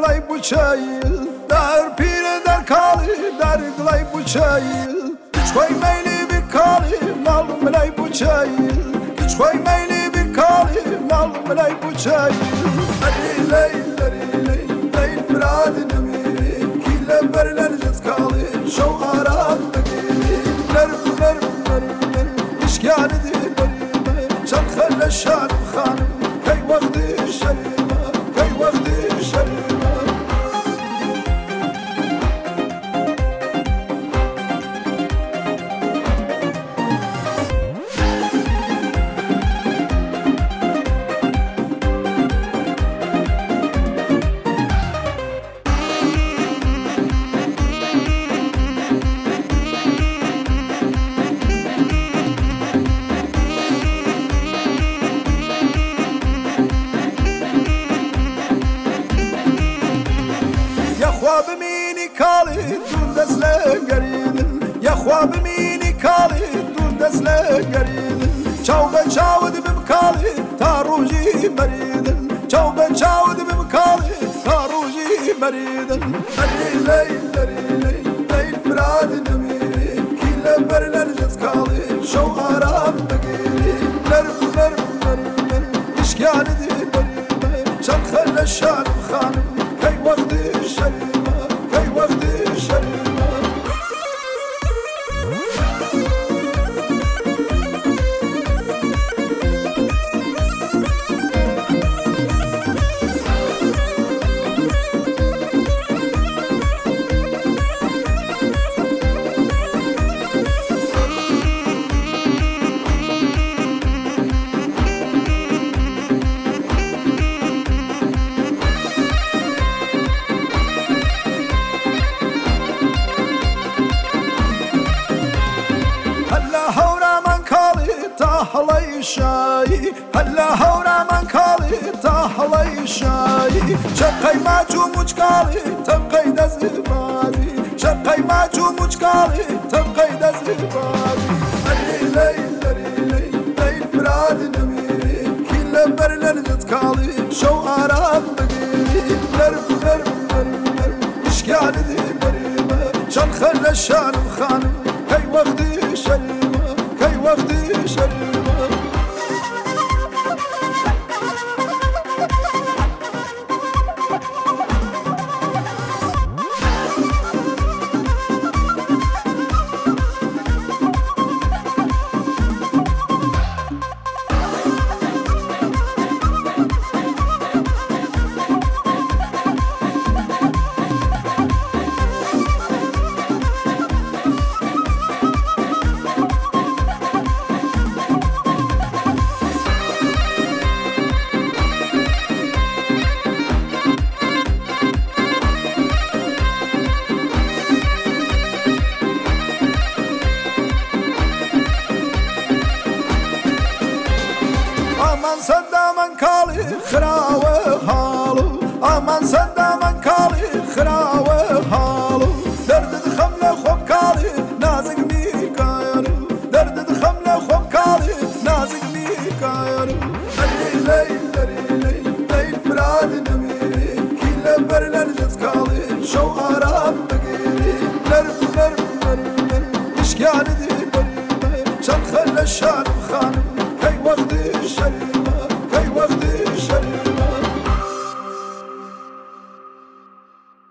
گلای بچایی در پیر در کالی در گلای بچایی خوی میلی بکالی مال ملای بچایی خوی میلی بکالی مال ملای بچایی لیل براد نمیری کیل برلر جز کالی شو آرام بگیری نرم اشکال دیری شد خل شاد خانم کی وقتی شریمه کی وقتی شریمه خواب مینی کالی دون دست لگریدن یا خواب مینی کالی دون دست لگریدن چاو به چاو دبم کالی تا روزی مریدن چاو به چاو دبم کالی تا روزی مریدن لیل براد نمیری کیل برلر جز کالی شو آرام بگیری نرم اشکال دیری شد خل شاد خانم کی وقتی شریمه کی وقتی شریمه هلاي شاي هلا هورا من كالي تا هلاي شاي شقي ما جو مجكالي تبقي دزباري شقي ما جو مجكالي تبقي دزباري ليل براد نميري كل برلر جتكالي شو آرام بقيري نرم اشكال دي بريمة شن خل الشان خانم كي وقتي شريمة كي وقتي شريمة aman senda man kali khrawe halu aman senda man kali khrawe halu derd khamle khob kali nazik mi kayaru derd khamle khob kali nazik mi kayaru leyl brad namiri kille berler jaz kali show aram bagiri ner اشkal di bari shad khal shan khan kay waqt shal